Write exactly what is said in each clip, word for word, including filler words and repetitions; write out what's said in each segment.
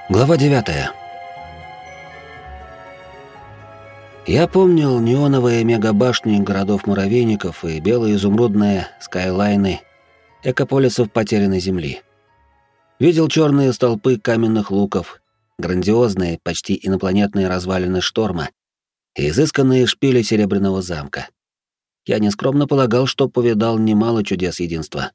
Глава девятая. Я помнил неоновые мегабашни городов-муравейников и белые изумрудные скайлайны экополисов потерянной земли. Видел черные столпы каменных луков, грандиозные, почти инопланетные развалины шторма и изысканные шпили Серебряного замка. Я нескромно полагал, что повидал немало чудес единства.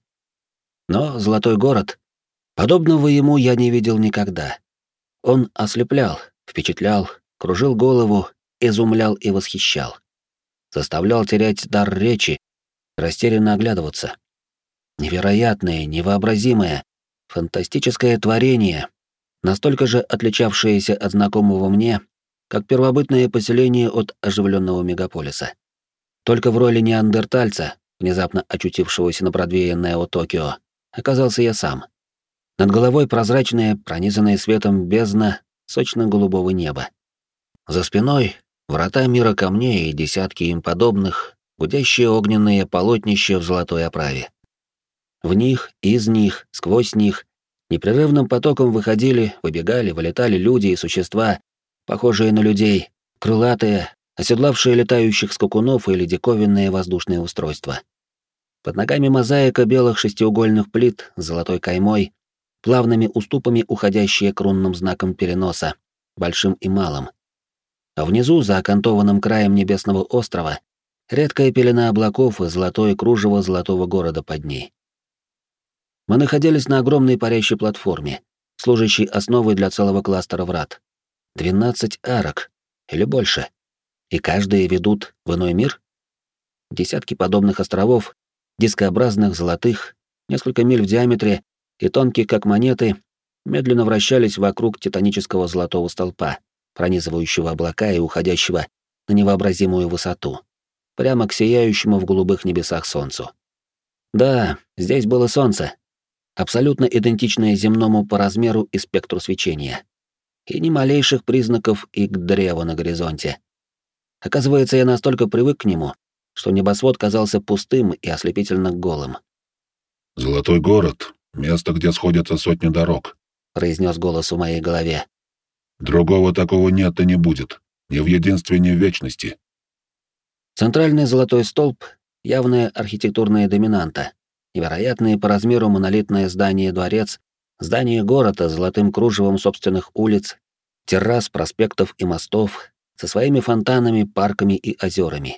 Но Золотой город, подобного ему я не видел никогда. Он ослеплял, впечатлял, кружил голову, изумлял и восхищал. Заставлял терять дар речи, растерянно оглядываться. Невероятное, невообразимое, фантастическое творение, настолько же отличавшееся от знакомого мне, как первобытное поселение от оживленного мегаполиса. Только в роли неандертальца, внезапно очутившегося на Бродвее Нео-Токио, оказался я сам. Над головой прозрачная, пронизанная светом бездна сочно-голубого неба. За спиной врата мира камней и десятки им подобных, гудящие огненные полотнища в золотой оправе. В них, из них, сквозь них непрерывным потоком выходили, выбегали, вылетали люди и существа, похожие на людей, крылатые, оседлавшие летающих скакунов или диковинные воздушные устройства. Под ногами мозаика белых шестиугольных плит с золотой каймой, плавными уступами уходящие к рунным знакам переноса, большим и малым. А внизу, за окантованным краем небесного острова, редкая пелена облаков и золотое кружево золотого города под ней. Мы находились на огромной парящей платформе, служащей основой для целого кластера врат. Двенадцать арок, или больше. И каждые ведут в иной мир? Десятки подобных островов, дискообразных, золотых, несколько миль в диаметре и тонкие, как монеты, медленно вращались вокруг титанического золотого столпа, пронизывающего облака и уходящего на невообразимую высоту, прямо к сияющему в голубых небесах солнцу. Да, здесь было солнце, абсолютно идентичное земному по размеру и спектру свечения. И ни малейших признаков Ик-древа на горизонте. Оказывается, я настолько привык к нему, что небосвод казался пустым и ослепительно голым. «Золотой город — место, где сходятся сотни дорог», — произнес голос в моей голове. «Другого такого нет и не будет. Ни в единстве, ни в вечности». Центральный золотой столб — явная архитектурная доминанта. Невероятное по размеру монолитное здание-дворец, здание города с золотым кружевом собственных улиц, террас, проспектов и мостов, со своими фонтанами, парками и озерами.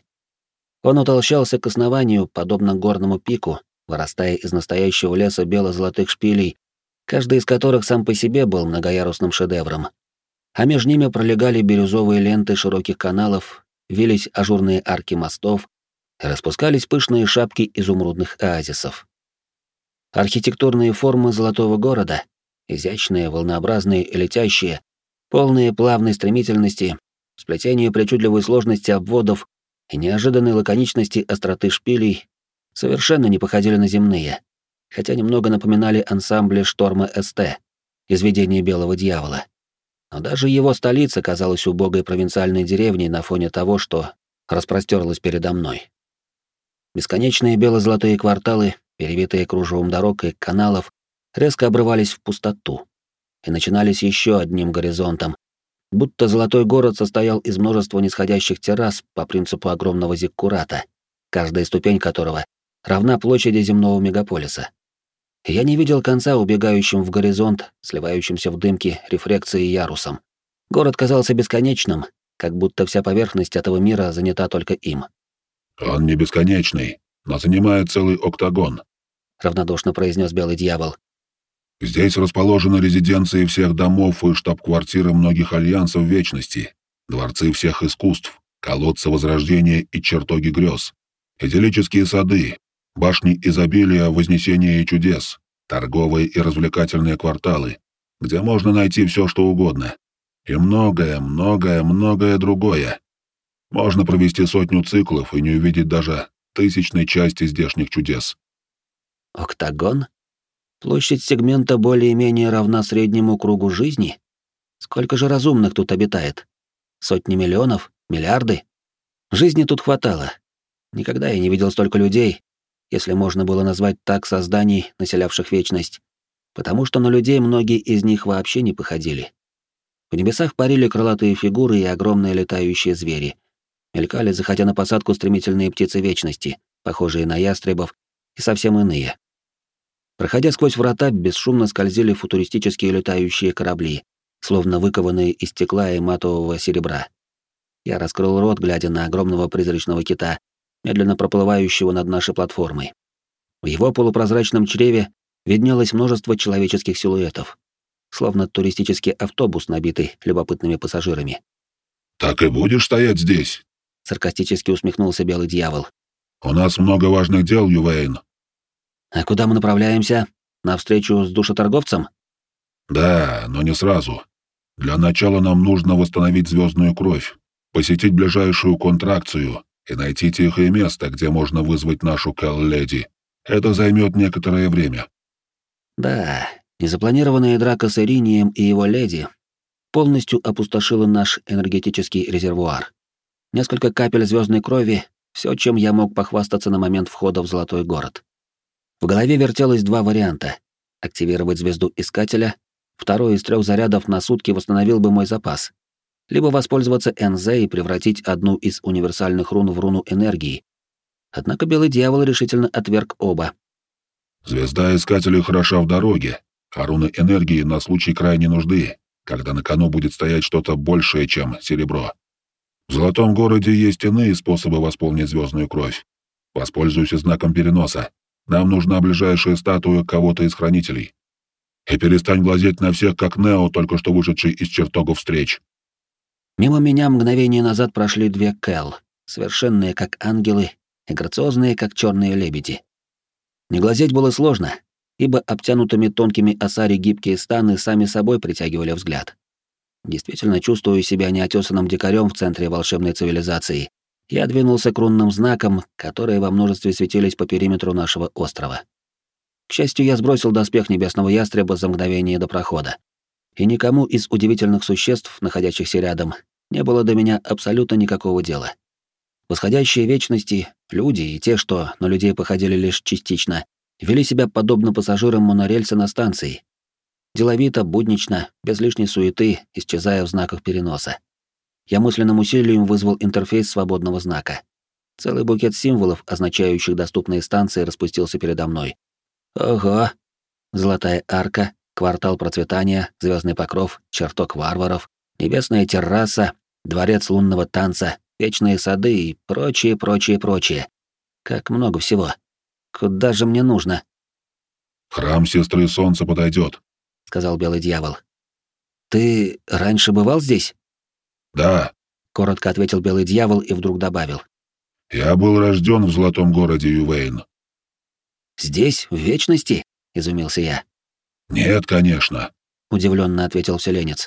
Он утолщался к основанию, подобно горному пику, вырастая из настоящего леса бело-золотых шпилей, каждый из которых сам по себе был многоярусным шедевром. А между ними пролегали бирюзовые ленты широких каналов, вились ажурные арки мостов и распускались пышные шапки изумрудных оазисов. Архитектурные формы золотого города, изящные, волнообразные и летящие, полные плавной стремительности, сплетение причудливой сложности обводов и неожиданной лаконичности остроты шпилей, совершенно не походили на земные, хотя немного напоминали ансамбли Шторма СТ из «Видения белого дьявола». Но даже его столица казалась убогой провинциальной деревней на фоне того, что распростерлось передо мной. Бесконечные бело-золотые кварталы, перевитые кружевом дорог и каналов, резко обрывались в пустоту и начинались еще одним горизонтом, будто золотой город состоял из множества нисходящих террас по принципу огромного зиккурата, каждая ступень которого равна площади земного мегаполиса. Я не видел конца убегающим в горизонт, сливающимся в дымке рефракции ярусом. Город казался бесконечным, как будто вся поверхность этого мира занята только им. «Он не бесконечный, но занимает целый октагон», — равнодушно произнес Белый Дьявол. «Здесь расположены резиденции всех домов и штаб-квартиры многих альянсов вечности, дворцы всех искусств, колодцы возрождения и чертоги грез, идиллические сады, башни изобилия, вознесения и чудес, торговые и развлекательные кварталы, где можно найти все, что угодно, и многое, многое, многое другое. Можно провести сотню циклов и не увидеть даже тысячной части здешних чудес». Октагон? Площадь сегмента более-менее равна среднему кругу жизни? Сколько же разумных тут обитает? Сотни миллионов? Миллиарды? Жизни тут хватало. Никогда я не видел столько людей, если можно было назвать так созданий, населявших вечность, потому что на людей многие из них вообще не походили, В небесах парили крылатые фигуры и огромные летающие звери. Мелькали, заходя на посадку, стремительные птицы вечности, похожие на ястребов, и совсем иные. Проходя сквозь врата, бесшумно скользили футуристические летающие корабли, словно выкованные из стекла и матового серебра. Я раскрыл рот, глядя на огромного призрачного кита, медленно проплывающего над нашей платформой. В его полупрозрачном чреве виднелось множество человеческих силуэтов, словно туристический автобус, набитый любопытными пассажирами. «Так и будешь стоять здесь?» — саркастически усмехнулся Белый Дьявол. «У нас много важных дел, Ювейн». «А куда мы направляемся? На встречу с душеторговцем?» «Да, но не сразу. Для начала нам нужно восстановить звездную кровь, посетить ближайшую контракцию и найти тихое место, где можно вызвать нашу Кэл-леди. Это займет некоторое время». Да, незапланированная драка с Иринием и его леди полностью опустошила наш энергетический резервуар. Несколько капель звездной крови — все, чем я мог похвастаться на момент входа в Золотой город. В голове вертелось два варианта — активировать звезду Искателя, второй из трех зарядов на сутки восстановил бы мой запас, либо воспользоваться эн зэ и превратить одну из универсальных рун в руну энергии. Однако Белый Дьявол решительно отверг оба. «Звезда Искателя хороша в дороге, а руны энергии на случай крайней нужды, когда на кону будет стоять что-то большее, чем серебро. В Золотом городе есть иные способы восполнить звездную кровь. Воспользуйся знаком переноса. Нам нужна ближайшая статуя кого-то из хранителей. И перестань глазеть на всех, как Нео, только что вышедший из чертогов встреч». Мимо меня мгновение назад прошли две Кэл, совершенные как ангелы и грациозные как черные лебеди. Не глазеть было сложно, ибо обтянутыми тонкими осари гибкие станы сами собой притягивали взгляд. Действительно чувствую себя неотесанным дикарем в центре волшебной цивилизации. Я двинулся к рунным знакам, которые во множестве светились по периметру нашего острова. К счастью, я сбросил доспех небесного ястреба за мгновение до прохода. И никому из удивительных существ, находящихся рядом, не было до меня абсолютно никакого дела. Восходящие вечности, люди и те, что на людей походили лишь частично, вели себя подобно пассажирам монорельса на станции. Деловито, буднично, без лишней суеты, исчезая в знаках переноса. Я мысленным усилием вызвал интерфейс свободного знака. Целый букет символов, означающих доступные станции, распустился передо мной. Ого! Золотая арка, квартал процветания, звездный покров, чертог варваров, небесная терраса, дворец лунного танца, вечные сады и прочее, прочее, прочее. Как много всего. Куда же мне нужно? «Храм Сестры Солнца подойдет», — сказал Белый Дьявол. «Ты раньше бывал здесь?» «Да», — коротко ответил Белый Дьявол и вдруг добавил. «Я был рожден в Золотом городе, Ювейн». «Здесь, в вечности?» — изумился я. «Нет, конечно», — удивленно ответил вселенец.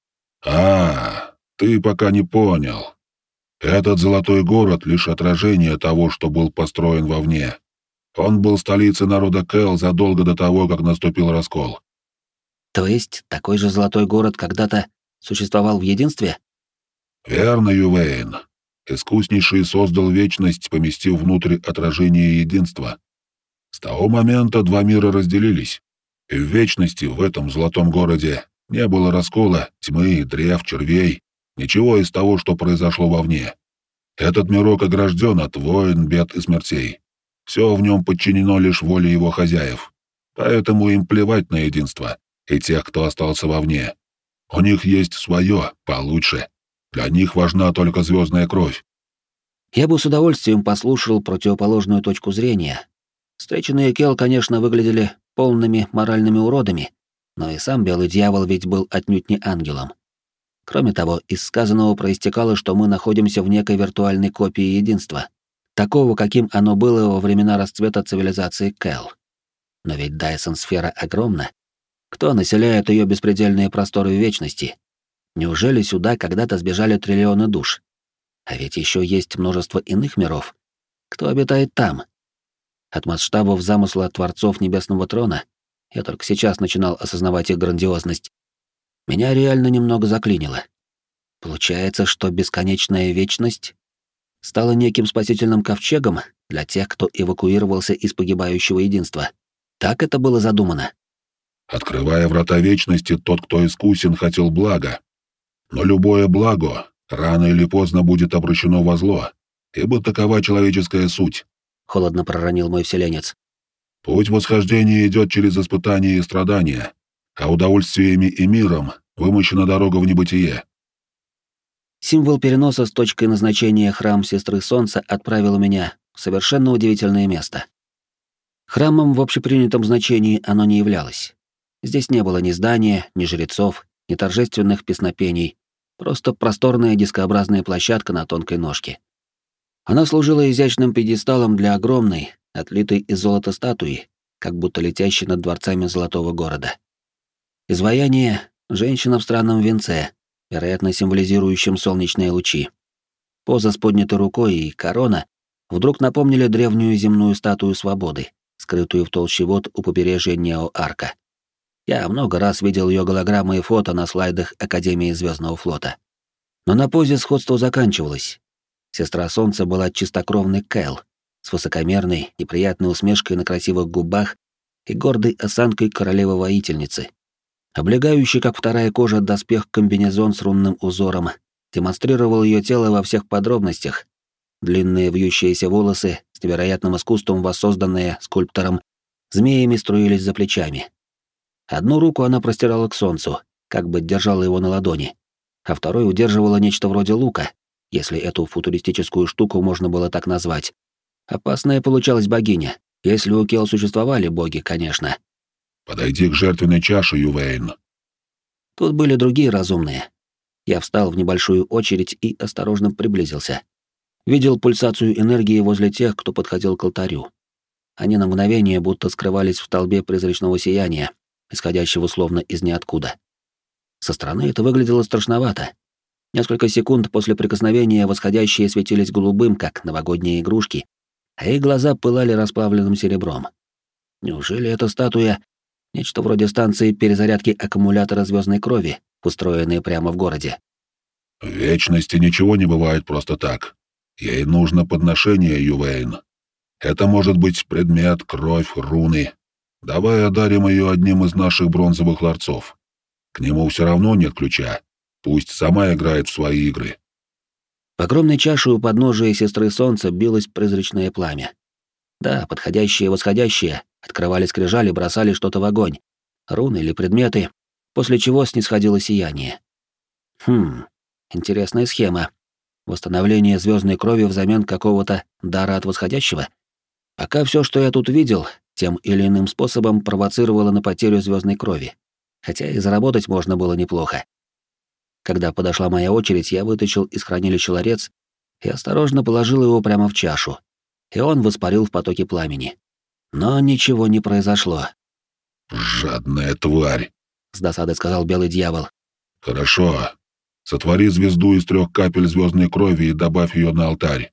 «А, ты пока не понял. Этот Золотой город — лишь отражение того, что был построен вовне. Он был столицей народа Кэл задолго до того, как наступил раскол». «То есть такой же Золотой город когда-то существовал в единстве?» «Верно, Ювейн. Искуснейший создал вечность, поместив внутрь отражение единства. С того момента два мира разделились, и в вечности, в этом Золотом городе, не было раскола, тьмы, древ, червей, ничего из того, что произошло вовне. Этот мирок огражден от войн, бед и смертей. Все в нем подчинено лишь воле его хозяев. Поэтому им плевать на единство и тех, кто остался вовне. У них есть свое, получше. Для них важна только звездная кровь». Я бы с удовольствием послушал противоположную точку зрения. Встреченные Кел, конечно, выглядели полными моральными уродами, но и сам Белый Дьявол ведь был отнюдь не ангелом. Кроме того, из сказанного проистекало, что мы находимся в некой виртуальной копии единства, такого, каким оно было во времена расцвета цивилизации Кэл. Но ведь Дайсон-сфера огромна. Кто населяет ее беспредельные просторы вечности? Неужели сюда когда-то сбежали триллионы душ? А ведь еще есть множество иных миров. Кто обитает там? От масштабов замысла творцов Небесного Трона я только сейчас начинал осознавать их грандиозность. Меня реально немного заклинило. Получается, что бесконечная вечность стала неким спасительным ковчегом для тех, кто эвакуировался из погибающего единства. Так это было задумано. «Открывая врата вечности, тот, кто искусен, хотел блага. Но любое благо рано или поздно будет обращено во зло, ибо такова человеческая суть. Холодно проронил мой вселенец. Путь восхождения идет через испытания и страдания, а удовольствиями и миром вымощена дорога в небытие. Символ переноса с точкой назначения храм Сестры Солнца отправил меня в совершенно удивительное место. Храмом в общепринятом значении оно не являлось. Здесь не было ни здания, ни жрецов, ни торжественных песнопений, просто просторная дискообразная площадка на тонкой ножке. Она служила изящным пьедесталом для огромной, отлитой из золота статуи, как будто летящей над дворцами золотого города. Изваяние — женщина в странном венце, вероятно, символизирующем солнечные лучи. Поза с поднятой рукой и корона вдруг напомнили древнюю земную статую свободы, скрытую в толще вод у побережья Нео-Арка. Я много раз видел ее голограммы и фото на слайдах Академии Звездного флота. Но на позе сходство заканчивалось. Сестра Солнца была чистокровной Кэл, с высокомерной, неприятной усмешкой на красивых губах и гордой осанкой королевы-воительницы. Облегающий, как вторая кожа, доспех-комбинезон с рунным узором демонстрировал ее тело во всех подробностях. Длинные вьющиеся волосы, с невероятным искусством воссозданные скульптором, змеями струились за плечами. Одну руку она простирала к солнцу, как бы держала его на ладони, а второй удерживала нечто вроде лука, если эту футуристическую штуку можно было так назвать. Опасная получалась богиня, если у Кел существовали боги, конечно. «Подойди к жертвенной чаше, Ювейн». Тут были другие разумные. Я встал в небольшую очередь и осторожно приблизился. Видел пульсацию энергии возле тех, кто подходил к алтарю. Они на мгновение будто скрывались в столбе призрачного сияния, исходящего словно из ниоткуда. Со стороны это выглядело страшновато. Несколько секунд после прикосновения восходящие светились голубым, как новогодние игрушки, а их глаза пылали расплавленным серебром. Неужели эта статуя — нечто вроде станции перезарядки аккумулятора звездной крови, устроенной прямо в городе? В вечности ничего не бывает просто так. Ей нужно подношение, Ювейн. Это может быть предмет, кровь, руны. Давай одарим ее одним из наших бронзовых ларцов. К нему все равно нет ключа. Пусть сама играет в свои игры. В огромной чаше у подножия Сестры Солнца билось призрачное пламя. Да, подходящие и восходящие открывали скрижали, бросали что-то в огонь, руны или предметы, после чего снисходило сияние. Хм, интересная схема. Восстановление звездной крови взамен какого-то дара от восходящего? Пока все, что я тут видел, тем или иным способом провоцировало на потерю звездной крови. Хотя и заработать можно было неплохо. Когда подошла моя очередь, я вытащил из хранилища ларец и осторожно положил его прямо в чашу, и он воспарил в потоке пламени. Но ничего не произошло. «Жадная тварь», — с досадой сказал белый дьявол. «Хорошо. Сотвори звезду из трех капель звездной крови и добавь ее на алтарь».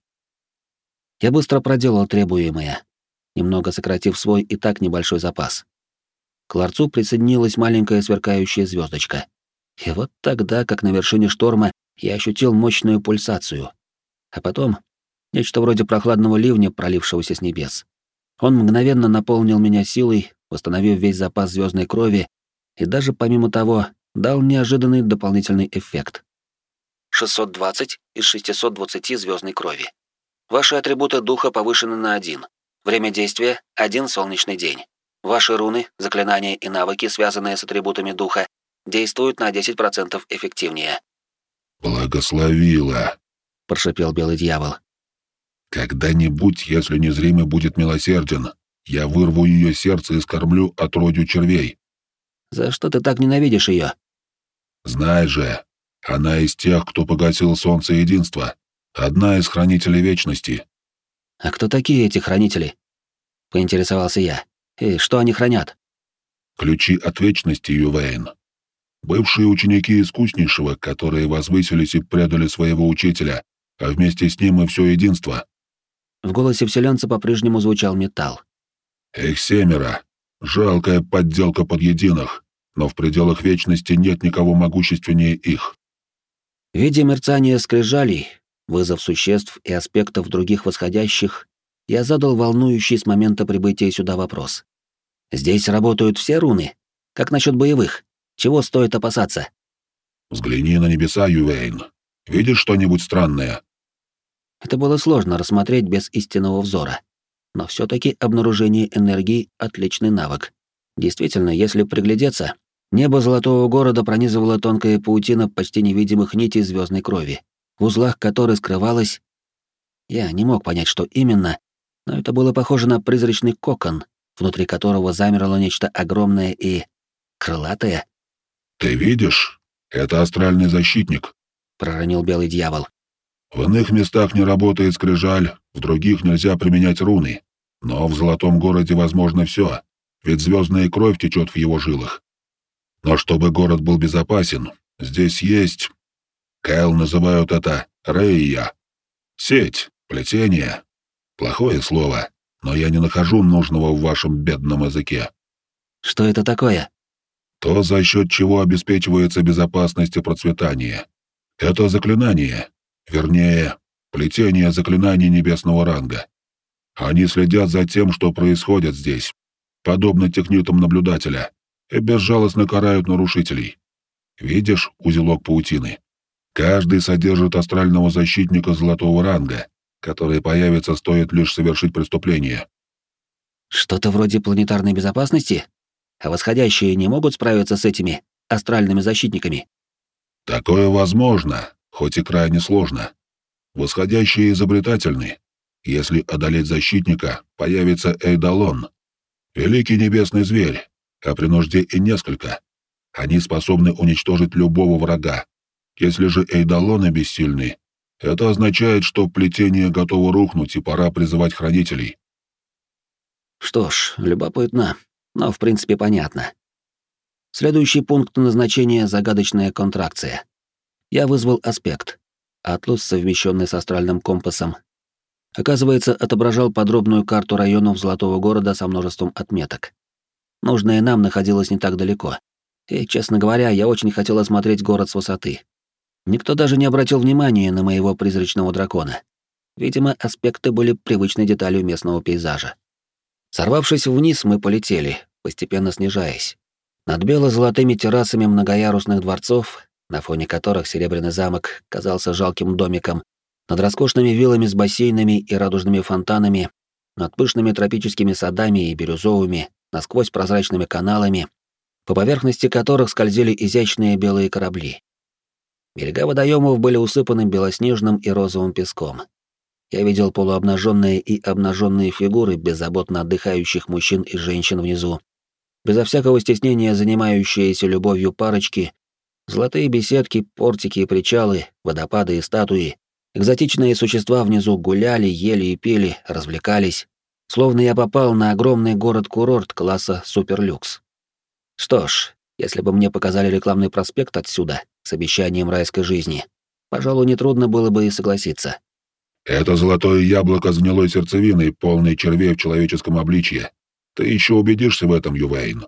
Я быстро проделал требуемое, немного сократив свой и так небольшой запас. К ларцу присоединилась маленькая сверкающая звездочка. И вот тогда, как на вершине шторма, я ощутил мощную пульсацию. А потом нечто вроде прохладного ливня, пролившегося с небес. Он мгновенно наполнил меня силой, восстановив весь запас звездной крови, и даже помимо того дал неожиданный дополнительный эффект. шестьсот двадцать из шестисот двадцати звездной крови. Ваши атрибуты духа повышены на один. Время действия — один солнечный день. Ваши руны, заклинания и навыки, связанные с атрибутами духа, действуют на десять процентов эффективнее. «Благословила», — прошипел белый дьявол. «Когда-нибудь, если незримый будет милосерден, я вырву ее сердце и скормлю отродью червей». «За что ты так ненавидишь ее?» «Знай же, она из тех, кто погасил солнце единства, одна из хранителей вечности». «А кто такие эти хранители?» — поинтересовался я. «И что они хранят?» «Ключи от вечности, Ювейн. Бывшие ученики искуснейшего, которые возвысились и предали своего учителя, а вместе с ним и все единство». В голосе вселенца по-прежнему звучал металл. «Их семеро. Жалкая подделка под единых, но в пределах вечности нет никого могущественнее их». Видя мерцание скрижалей, вызов существ и аспектов других восходящих, я задал волнующий с момента прибытия сюда вопрос. «Здесь работают все руны? Как насчет боевых? Чего стоит опасаться?» Взгляни на небеса, Ювейн. Видишь что-нибудь странное?» Это было сложно рассмотреть без истинного взора. Но все-таки обнаружение энергии — отличный навык. Действительно, если приглядеться, небо Золотого города пронизывала тонкая паутина почти невидимых нитей звездной крови, в узлах которой скрывалась... Я не мог понять, что именно, но это было похоже на призрачный кокон, внутри которого замерло нечто огромное и... крылатое. «Ты видишь? Это астральный защитник», — проронил белый дьявол. «В иных местах не работает скрижаль, в других нельзя применять руны. Но в Золотом городе возможно все, ведь звездная кровь течет в его жилах. Но чтобы город был безопасен, здесь есть... Кэл называют это Рейя. Сеть, плетение. Плохое слово, но я не нахожу нужного в вашем бедном языке». «Что это такое?» «То, за счет чего обеспечивается безопасность и процветание. Это заклинание, вернее, плетение заклинаний небесного ранга. Они следят за тем, что происходит здесь, подобно технитам наблюдателя, и безжалостно карают нарушителей. Видишь узелок паутины? Каждый содержит астрального защитника золотого ранга, который появится, стоит лишь совершить преступление». «Что-то вроде планетарной безопасности? А восходящие не могут справиться с этими астральными защитниками?» «Такое возможно, хоть и крайне сложно. Восходящие изобретательны. Если одолеть защитника, появится Эйдалон, великий небесный зверь, а при нужде и несколько. Они способны уничтожить любого врага. Если же Эйдалоны бессильны, это означает, что плетение готово рухнуть и пора призывать хранителей». Что ж, любопытно, но в принципе понятно. Следующий пункт назначения — загадочная контракция. Я вызвал аспект. Атлус, совмещенный с астральным компасом, оказывается, отображал подробную карту районов Золотого города со множеством отметок. Нужное нам находилось не так далеко. И, честно говоря, я очень хотел осмотреть город с высоты. Никто даже не обратил внимания на моего призрачного дракона. Видимо, аспекты были привычной деталью местного пейзажа. Сорвавшись вниз, мы полетели, постепенно снижаясь. Над бело-золотыми террасами многоярусных дворцов, на фоне которых Серебряный замок казался жалким домиком, над роскошными виллами с бассейнами и радужными фонтанами, над пышными тропическими садами и бирюзовыми, насквозь прозрачными каналами, по поверхности которых скользили изящные белые корабли. Берега водоемов были усыпаны белоснежным и розовым песком. Я видел полуобнаженные и обнаженные фигуры беззаботно отдыхающих мужчин и женщин внизу, безо всякого стеснения занимающиеся любовью парочки, золотые беседки, портики и причалы, водопады и статуи, экзотичные существа внизу гуляли, ели и пили, развлекались, словно я попал на огромный город-курорт класса суперлюкс. Что ж, если бы мне показали рекламный проспект отсюда с обещанием райской жизни, пожалуй, нетрудно было бы и согласиться. «Это золотое яблоко с гнилой сердцевиной, полной червей в человеческом обличье. Ты еще убедишься в этом, Ювейн».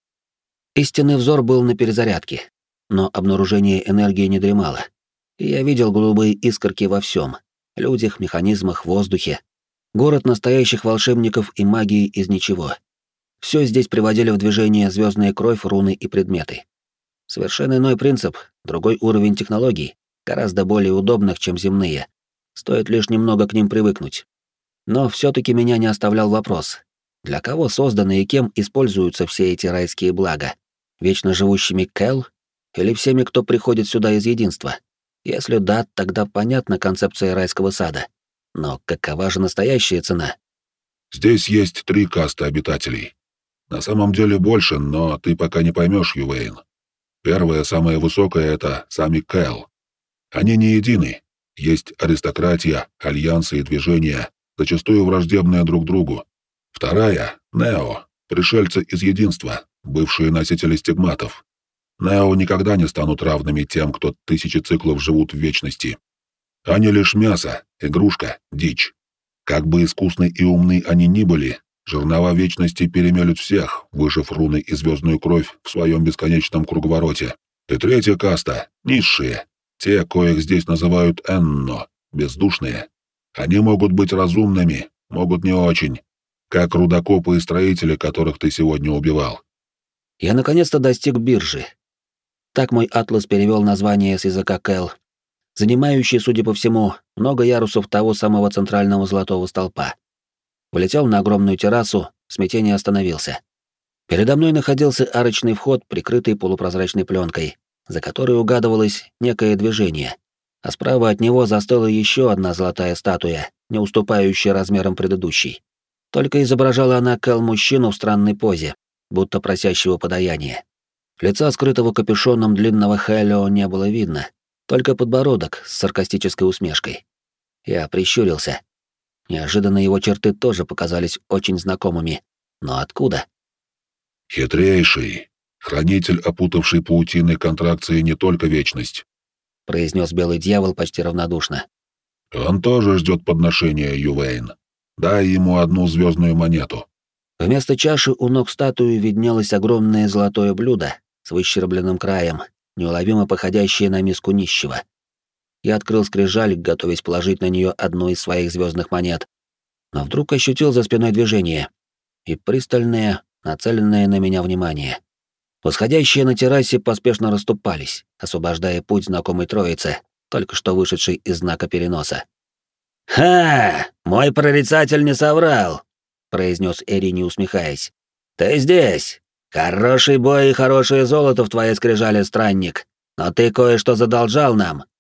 Истинный взор был на перезарядке, но обнаружение энергии не дремало. И я видел голубые искорки во всем: людях, механизмах, воздухе. Город настоящих волшебников и магии из ничего. Все здесь приводили в движение звездная кровь, руны и предметы. Совершенно иной принцип, другой уровень технологий, гораздо более удобных, чем земные. Стоит лишь немного к ним привыкнуть. Но все-таки меня не оставлял вопрос: для кого созданы и кем используются все эти райские блага? Вечно живущими Кэл или всеми, кто приходит сюда из единства? Если да, тогда понятна концепция райского сада. Но какова же настоящая цена? «Здесь есть три касты обитателей. На самом деле больше, но ты пока не поймешь, Ювейн. Первая, самая высокая — это сами Кэл. Они не едины. Есть аристократия, альянсы и движения, зачастую враждебные друг другу. Вторая — Нео, пришельцы из единства, бывшие носители стигматов. Нео никогда не станут равными тем, кто тысячи циклов живут в вечности. Они лишь мясо, игрушка, дичь. Как бы искусны и умны они ни были, жернова вечности перемелют всех, выжив руны и звездную кровь в своем бесконечном круговороте. И третья каста — низшие. Те, коих здесь называют Энно, бездушные. Они могут быть разумными, могут не очень, как рудокопы и строители, которых ты сегодня убивал. Я наконец-то достиг биржи. Так мой атлас перевел название с языка Кэл, занимающий, судя по всему, много ярусов того самого центрального золотого столпа. Влетел на огромную террасу, в смятении остановился. Передо мной находился арочный вход, прикрытый полупрозрачной пленкой, за которой угадывалось некое движение, а справа от него застыла еще одна золотая статуя, не уступающая размерам предыдущей. Только изображала она Кэл-мужчину в странной позе, будто просящего подаяния. Лица, скрытого капюшоном длинного Хэлио, не было видно, только подбородок с саркастической усмешкой. Я прищурился. Неожиданно его черты тоже показались очень знакомыми. Но откуда? «Хитрейший, хранитель, опутавший паутиной контракции не только вечность», — произнес белый дьявол почти равнодушно. «Он тоже ждет подношения, Ювейн. Дай ему одну звездную монету». Вместо чаши у ног статуи виднелось огромное золотое блюдо с выщербленным краем, неуловимо походящее на миску нищего. Я открыл скрижаль, готовясь положить на нее одну из своих звездных монет, но вдруг ощутил за спиной движение и пристальное, нацеленное на меня внимание. Восходящие на террасе поспешно расступались, освобождая путь знакомой троице, только что вышедшей из знака переноса. «Ха! Мой прорицатель не соврал!» — произнес Эрини, усмехаясь. «Ты здесь! Хороший бой и хорошее золото в твоей скрижале, странник, но ты кое-что задолжал нам.